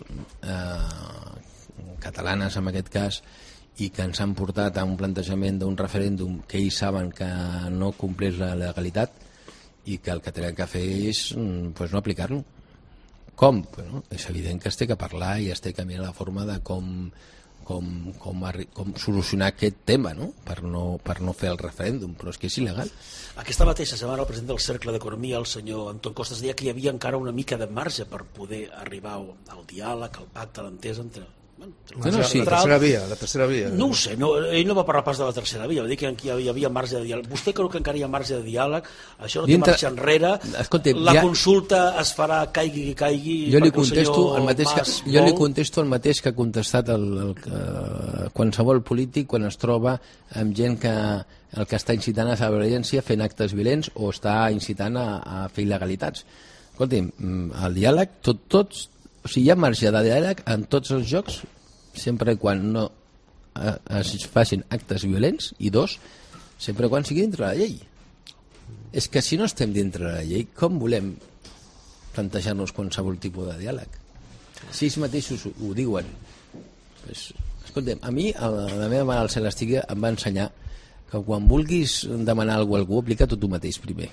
eh, catalanes en aquest cas, i que ens han portat a un plantejament d'un referèndum que ells saben que no compleix la legalitat i que el que tenen que fer és pues, no aplicar-lo. Com? Bueno, és evident que es té que parlar i es té que mirar la forma de com, com, com, com solucionar aquest tema, no? Per, no, per no fer el referèndum, però és que és il·legal. Aquesta mateixa setmana el president del Cercle d'Economia, el senyor Anton Costas, deia que hi havia encara una mica de marge per poder arribar al diàleg, al pacte, a l'entesa entre... Bueno, no, no, sí. La tercera via, la tercera via. No ho sé, no, ell no va parlar pas de la tercera via, va dir que hi havia marge de diàleg. Vostè creu que encara hi ha marge de diàleg? Això no té Dintre... marxa enrere. Escolti, la ja... consulta es farà caigui qui caigui. Jo li contesto el mateix que, jo li contesto el mateix que ha contestat el, el, el, qualsevol polític quan es troba amb gent que el que està incitant a la violència fent actes violents o està incitant a, a fer il·legalitats. Escolti'm, el diàleg, tot, tots o sigui, hi ha marge de diàleg en tots els jocs sempre quan no es facin actes violents i dos, sempre quan sigui dintre la llei. És que si no estem dintre la llei, com volem plantejar-nos qualsevol tipus de diàleg? Si ells mateixos ho diuen, pues, escoltem, a mi la meva mare al cel estigui em va ensenyar que quan vulguis demanar alguna cosa a algú, aplica tu tu mateix primer.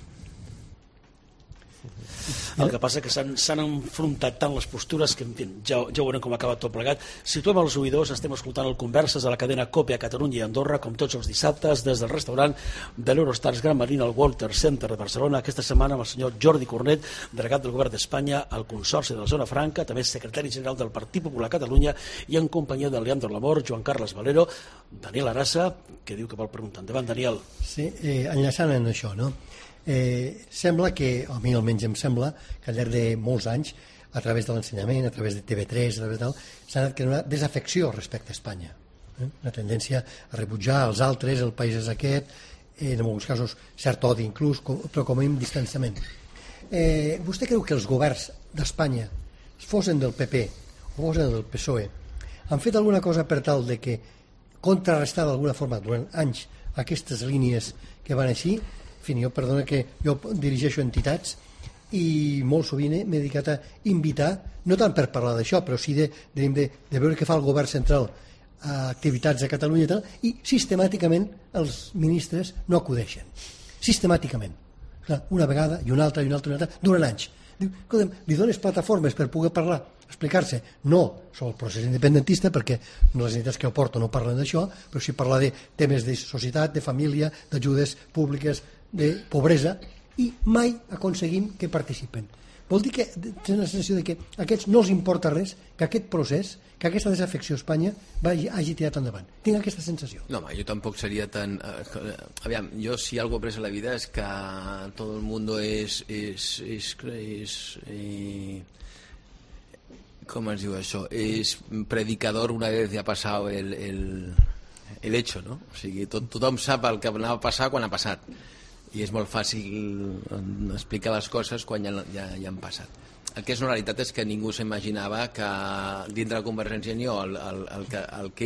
El que passa que s'han enfrontat tant les postures que, en fi, ja, ja veurem com ha acabat tot plegat. Situem els oïdors, estem escoltant el Converses a la cadena COPE a Catalunya i Andorra, com tots els dissabtes, des del restaurant de l'Eurostars Gran Marina al Walter Center de Barcelona, aquesta setmana amb el senyor Jordi Cornet, delegat del Govern d'Espanya al Consorci de la Zona Franca, també secretari general del Partit Popular Catalunya, i en companyia de Leandro Lamor, Joan Carles Valero, Daniel Arassa, que diu que vol preguntar. Endavant, Daniel. Sí, eh, enllaçant en això, no? Eh, sembla que, a mi almenys em sembla, que al llarg de molts anys, a través de l'ensenyament, a través de T V tres, a través de tal, s'ha anat creant una desafecció respecte a Espanya. Eh? Una tendència a rebutjar els altres, el país és aquest, eh, en alguns casos cert odi inclús, com, però com a mínim distanciament. Eh, vostè creu que els governs d'Espanya, fossin del P P o fossin del P S O E, han fet alguna cosa per tal de que contrarrestar d'alguna forma durant anys aquestes línies que van així? En fi, jo, perdona que jo dirigeixo entitats i molt sovint m'he dedicat a invitar, no tant per parlar d'això, però sí de, de, de, de veure què fa el govern central a activitats a Catalunya i tal, i sistemàticament els ministres no acudeixen. Sistemàticament. Una vegada i una altra i una altra, i una altra durant anys. Diu, escolta'm, li dones plataformes per poder parlar, explicar-se, no sobre el procés independentista, perquè les entitats que ho porto no parlen d'això, però sí parlar de temes de societat, de família, d'ajudes públiques, de pobresa, i mai aconseguim que participen. Vol dir que tenen la sensació de que a aquests no els importa res, que aquest procés, que aquesta desafecció a Espanya vagi, hagi tirat endavant. Tinc aquesta sensació. No, home, jo tampoc seria tan... Eh, aviam, jo si algo he après a la vida és que tot el mundo és... és, és, és eh, com es diu això? És predicador una vez ja ha passat el, el, el hecho, no? O sigui, tot, tothom sap el que anava a passar quan ha passat. I és molt fàcil explicar les coses quan ja, ja, ja han passat. El que és una realitat és que ningú s'imaginava que dintre de Convergència i Unió el, el, el, que, el que era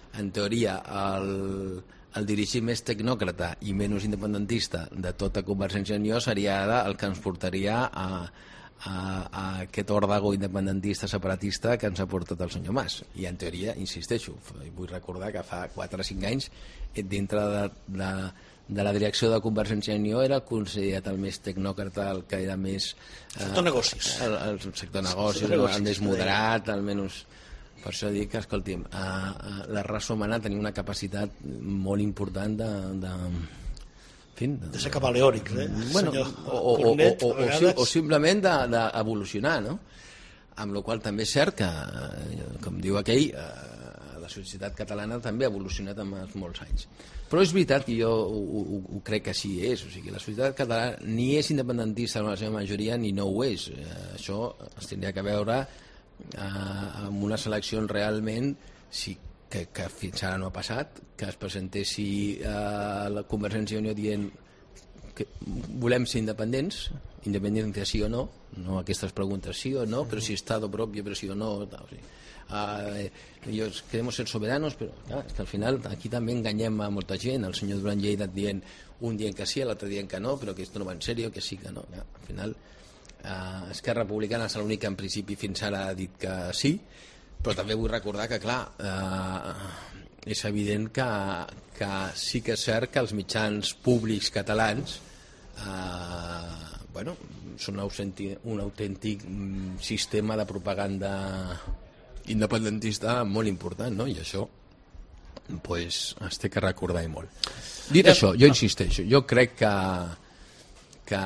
en teoria, el, el dirigir més tecnòcrata i menys independentista de tota Convergència i Unió seria ara el que ens portaria a, a, a aquest òrdago independentista separatista que ens ha portat el senyor Mas. I en teoria, insisteixo, vull recordar que fa quatre o cinc anys dintre de, de, de la direcció de Convergència i Unió era considerat el més tecnòcrata, el que era més... El sector eh, negocis. El, el sector negocis, el, el més moderat, el menys... Per això dic que, escolti'm, uh, uh, la raça humana tenia una capacitat molt important de... de en fi, de, de ser camaleònic, eh? Bueno, o, o, Cornet, o, o, o, o, o simplement d'evolucionar, no? Amb la qual també és cert que, com diu aquell, uh, la societat catalana també ha evolucionat en molts anys. Però és veritat que jo ho, ho, ho crec que així és, o sigui, la societat catalana ni és independentista en la seva majoria ni no ho és. Uh, això es tindria que veure Uh, amb unes eleccions realment sí, que, que fins ara no ha passat, que es presentessi uh, la Convergència i Unió dient que volem ser independents, independència sí o no, no aquestes preguntes sí o no, però si Estado propio, però sí o no, tal, sí. Uh, ellos queremos ser soberanos, però clar, és que al final aquí també enganyem a molta gent, el senyor Duran Lleida dient un dient que sí, l'altre dient que no, però que esto no va en serio, que sí, que no, clar, al final Uh, Esquerra Republicana és l'únic que en principi fins ara ha dit que sí, però també vull recordar que clar uh, és evident que, que sí que és cert que els mitjans públics catalans uh, bueno, són un autèntic sistema de propaganda independentista molt important, no? I això pues, es té que recordar i molt. Dit això, jo insisteixo, jo crec que que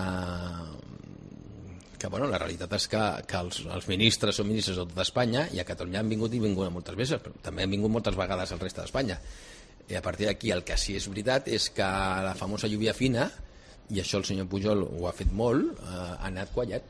que bueno, la realitat és que, que els, els ministres són ministres de tota Espanya i a Catalunya han vingut i vingut moltes vegades, però també han vingut moltes vegades al resta d'Espanya. I a partir d'aquí el que sí és veritat és que la famosa lluvia fina, i això el senyor Pujol ho ha fet molt, eh, ha anat quallat.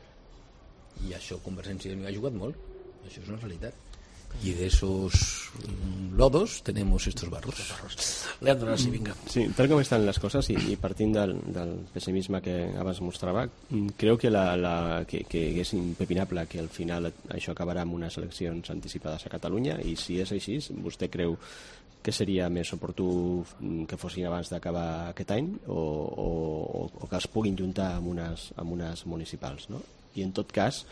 I això Convergència i Unió ha jugat molt. Això és una realitat. Y de esos lodos tenemos estos barros. Leandro, ara sí, vinga. Sí, tal com estan les coses i, i partint del, del pessimisme que abans mostrava, creu que, la, la, que, que és impepinable que al final això acabarà amb unes eleccions anticipades a Catalunya, i si és així, vostè creu que seria més oportú que fossin abans d'acabar aquest any o, o, o que es puguin juntar amb unes, amb unes municipals, no? I en tot cas,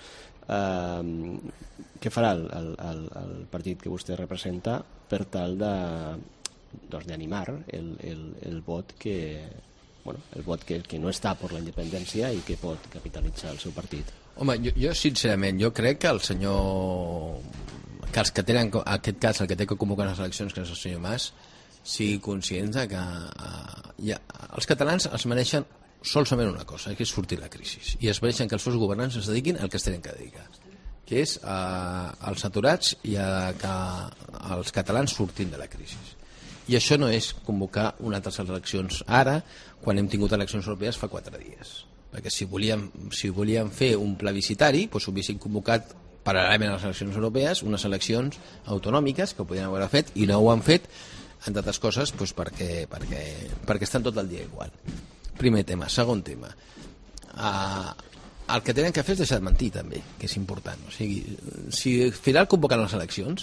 eh, què farà el, el, el partit que vostè representa per tal de doncs, d'animar el, el, el vot que bueno, el vot que, que no està per la independència i que pot capitalitzar el seu partit? Home, jo, jo sincerament, jo crec que el senyor que els que tenen, en aquest cas el que té que convocar les eleccions, que és el senyor Mas, sigui conscient que uh, ja, els catalans es mereixen solament una cosa, que és sortir de la crisi, i es mereixen que els seus governants es dediquin al que es tenen que dedicar, que és uh, als aturats i a que els catalans surtin de la crisi. I això no és convocar unes altres eleccions ara, quan hem tingut eleccions europees fa quatre dies, perquè si volíem, si volíem fer un plebiscitari, doncs ho haguessin convocat paral·lelament a les eleccions europees, unes eleccions autonòmiques que ho podien haver fet i no ho han fet, entre altres coses doncs perquè, perquè, perquè estan tot el dia igual. Primer tema. Segon tema, uh, el que tenen que fer és deixar de mentir també, que és important. O sigui, si al final convoquen les eleccions,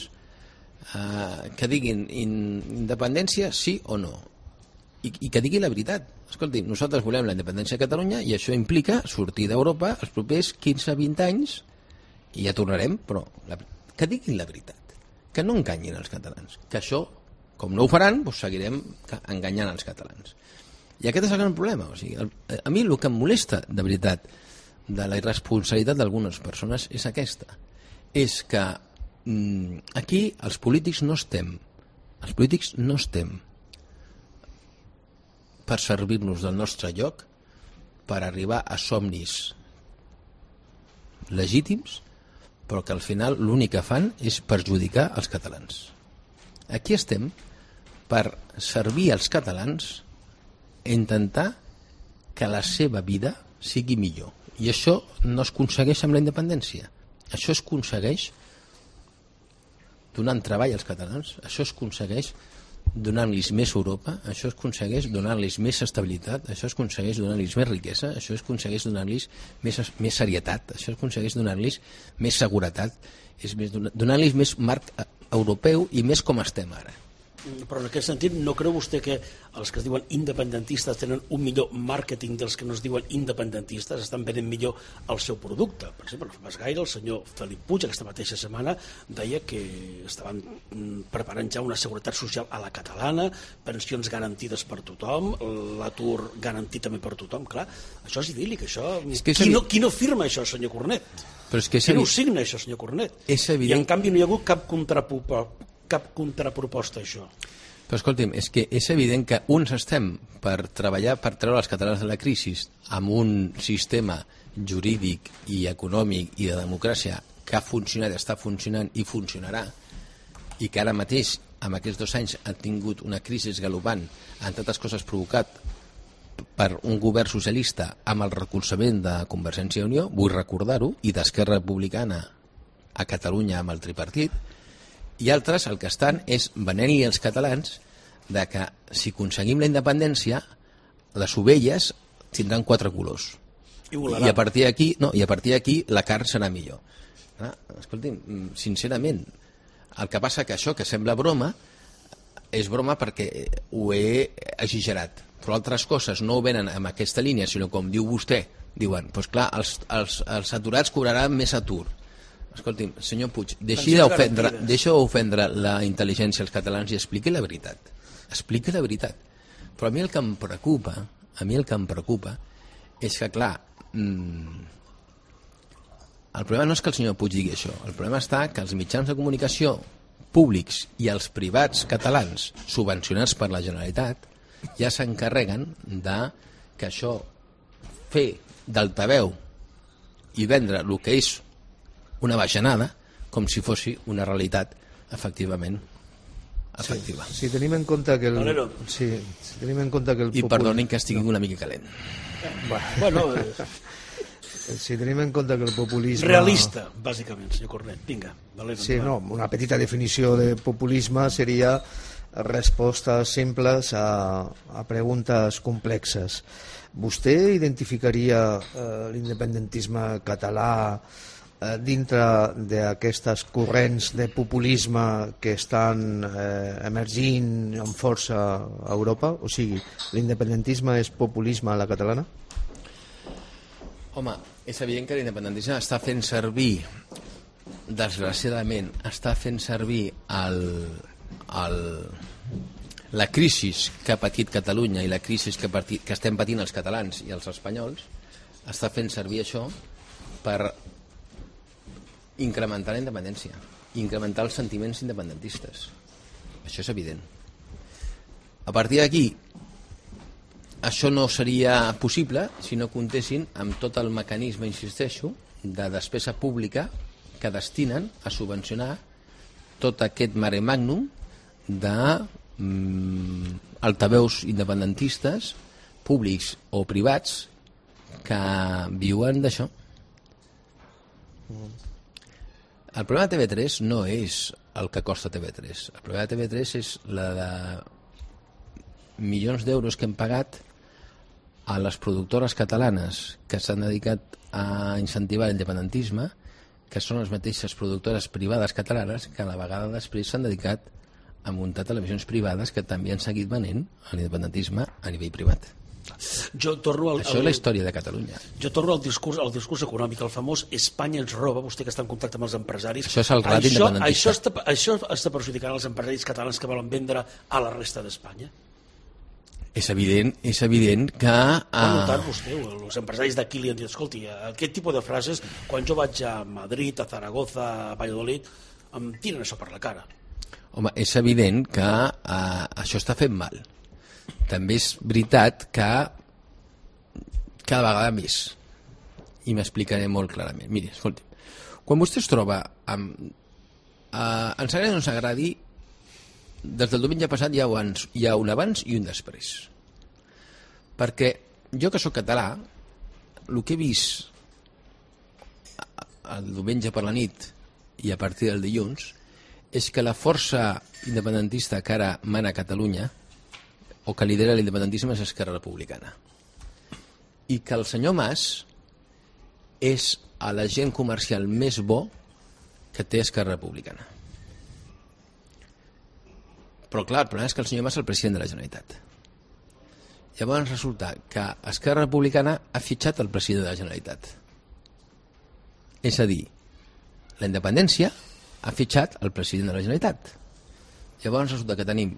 uh, que diguin in, independència sí o no, i, i que diguin la veritat. Escolti, nosaltres volem la independència de Catalunya i això implica sortir d'Europa els propers quinze a vint anys i ja tornarem, però la, que diguin la veritat, que no enganyin els catalans, que això, com no ho faran, doncs seguirem enganyant els catalans. I aquest és el gran problema. O sigui, el, a mi el que em molesta de veritat de la irresponsabilitat d'algunes persones és aquesta, és que mm, aquí els polítics no estem els polítics no estem per servir-nos del nostre lloc per arribar a somnis legítims, però que al final l'únic que fan és perjudicar els catalans. Aquí estem per servir als catalans a intentar que la seva vida sigui millor. I això no es aconsegueix amb la independència. Això es aconsegueix donant treball als catalans, això es aconsegueix donant-los més Europa, això es aconsegueix donant-los més estabilitat, això es aconsegueix donant-los més riquesa, això es aconsegueix donant-los més, més serietat, això es aconsegueix donant-los més seguretat, és més, donant-los més marc europeu i més com estem ara. Però en aquest sentit, no creu vostè que els que es diuen independentistes tenen un millor màrqueting dels que no es diuen independentistes, estan venent millor el seu producte? Per exemple, no fa pas gaire el senyor Felip Puig aquesta mateixa setmana deia que estaven preparant ja una seguretat social a la catalana, pensions garantides per tothom, l'atur garantit també per tothom. Clar, això és idíl·lic, això... És que és qui, no, qui no firma això, senyor Cornet? Però és que és qui no ho signa, això, senyor Cornet? És evident... I en canvi no hi ha hagut cap contraproposta cap contraproposta a això. Però escolti'm, és que és evident que uns estem per treballar per treure els catalans de la crisi amb un sistema jurídic i econòmic i de democràcia que ha funcionat, està funcionant i funcionarà, i que ara mateix, amb aquests dos anys, ha tingut una crisi galopant, entre altres coses provocat per un govern socialista amb el recolzament de Convergència i Unió, vull recordar-ho, i d'Esquerra Republicana a Catalunya amb el tripartit, i altres el que estan és venent-li als catalans de que si aconseguim la independència les ovelles tindran quatre colors i, i a partir d'aquí no, i a partir d'aquí la carn serà millor. Ah, escolti'm, sincerament, el que passa que això que sembla broma és broma perquè ho he exagerat, però altres coses no ho venen en aquesta línia, sinó com diu vostè, diuen, doncs clar, els, els, els aturats cobraran més atur. Escolti'm, senyor Puig, deixi d'ofendre, deixa d'ofendre la intel·ligència als catalans i expliqui la veritat. Expliqui la veritat. Però a mi el que em preocupa, a mi el que em preocupa és que, clar, mmm, el problema no és que el senyor Puig digui això, el problema està que els mitjans de comunicació públics i els privats catalans subvencionats per la Generalitat ja s'encarreguen de que això, fer d'altaveu i vendre el que és una bajanada com si fos una realitat efectivament efectiva. Si, si tenim en compte que el, si, si tenim en compte que el i popul... perdonin que estigui no. una mica calent. Bueno, si tenim en compte que el populisme... Realista, bàsicament, senyor Cornet. Vinga, Valero. Sí, no, una petita definició de populisme seria respostes simples a, a preguntes complexes. Vostè identificaria eh, l'independentisme català dintre d'aquestes corrents de populisme que estan eh, emergint amb força a Europa? O sigui, l'independentisme és populisme a la catalana? Home, és evident que l'independentisme està fent servir, desgraciadament, està fent servir el, el, la crisi que ha patit Catalunya i la crisi que, patit, que estem patint els catalans i els espanyols, està fent servir això per incrementar la independència, incrementar els sentiments independentistes. Això és evident. A partir d'aquí, això no seria possible si no comptessin amb tot el mecanisme, insisteixo, de despesa pública que destinen a subvencionar tot aquest mare magnum de mm, altaveus independentistes, públics o privats, que viuen d'això. Mm. El problema de T V tres no és el que costa T V tres. El problema de T V tres és la de milions d'euros que hem pagat a les productores catalanes que s'han dedicat a incentivar l'independentisme, que són les mateixes productores privades catalanes que a la vegada després s'han dedicat a muntar televisions privades que també han seguit venent l'independentisme a nivell privat. Jo torno al, Això és la història de Catalunya. Jo torno al discurs, al discurs econòmic, el famós Espanya ens roba, vostè que està en contacte amb els empresaris. Això és el relat independentista. Això està, això està perjudicant els empresaris catalans que volen vendre a la resta d'Espanya? És evident, és evident que... Uh... Ha notat vostè, els empresaris d'aquí li han dit, escolti, aquest tipus de frases, quan jo vaig a Madrid, a Zaragoza, a Valladolid, em tiren això per la cara. Home, és evident que uh, això està fent mal. També és veritat que cada vegada més, i m'explicaré molt clarament. Miri, escolti, quan vostè es troba amb... Uh, ens agradi o no ens agradi, des del diumenge passat hi ha, abans, hi ha un abans i un després. Perquè jo que sóc català, el que he vist el diumenge per la nit i a partir del dilluns és que la força independentista que ara mana a Catalunya o que lidera l'independentisme és Esquerra Republicana. I que el senyor Mas és l'agent comercial més bo que té Esquerra Republicana. Però clar, el problema és que el senyor Mas és el president de la Generalitat. Llavors resulta que Esquerra Republicana ha fitxat el president de la Generalitat. És a dir, la independència ha fitxat el president de la Generalitat. Llavors resulta que tenim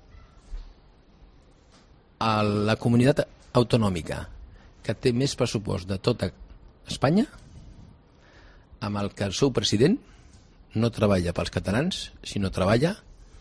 a la comunitat autonòmica que té més pressupost de tota Espanya, amb el que el seu president no treballa pels catalans, sinó treballa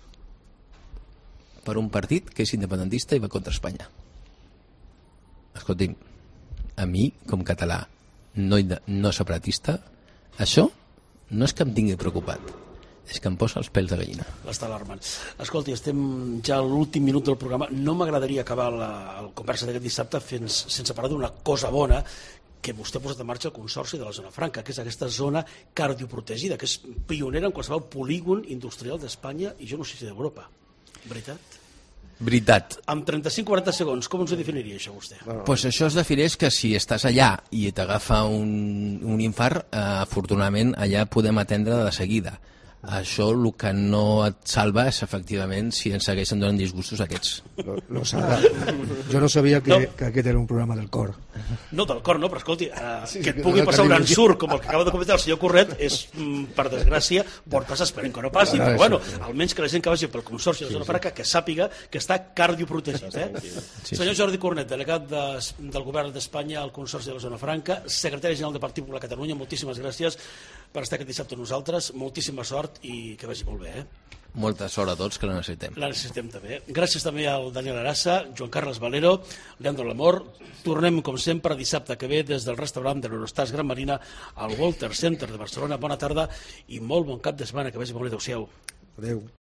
per un partit que és independentista i va contra Espanya. Escolti'm, a mi, com català, no, no separatista, això no és que em tingui preocupat, és que em posa els pèls de gallina. L'està alarmant. Escolti, estem ja a l'últim minut del programa. No m'agradaria acabar la, la conversa d'aquest dissabte fent, sense parlar d'una cosa bona que vostè ha posat en marxa el Consorci de la Zona Franca, que és aquesta zona cardioprotegida, que és pionera en qualsevol polígon industrial d'Espanya i jo no sé si d'Europa. Veritat? Veritat. Amb trenta-cinc a quaranta segons, com ens ho definiria això vostè? Doncs pues això es defineix que si estàs allà i t'agafa un, un infart, eh, afortunadament allà podem atendre de seguida. Això el que no et salva és efectivament si ens segueixen donant disgustos aquests. Lo, lo sabrà. Jo no sabia que, no. que aquest era un programa del cor. No, del cor no, però escolti, eh, sí, que et sí, pugui passar un cardiologia. ensurt com el que acaba de comentar el senyor Corret és, mm, per desgràcia, pot passar, esperem que no passi, Ah, però sí. bueno, almenys que la gent que vagi pel Consorci de la Zona Franca que sàpiga que està cardioprotegit. Eh? Sí, Senyor Jordi Cornet, delegat de, del Govern d'Espanya al Consorci de la Zona Franca, secretari general del Partit Popular de Catalunya, moltíssimes gràcies per estar aquest dissabte amb nosaltres, moltíssima sort i que vagi molt bé. Eh? Molta sort a tots, que la necessitem. La necessitem també. Gràcies també al Daniel Arassa, Joan Carles Valero, Leandro Lamor. Tornem, com sempre, dissabte que ve des del restaurant de l'Eurostars Gran Marina al Walter Center de Barcelona. Bona tarda i molt bon cap de setmana. Que vagi molt bé. Adéu-siau. Adéu.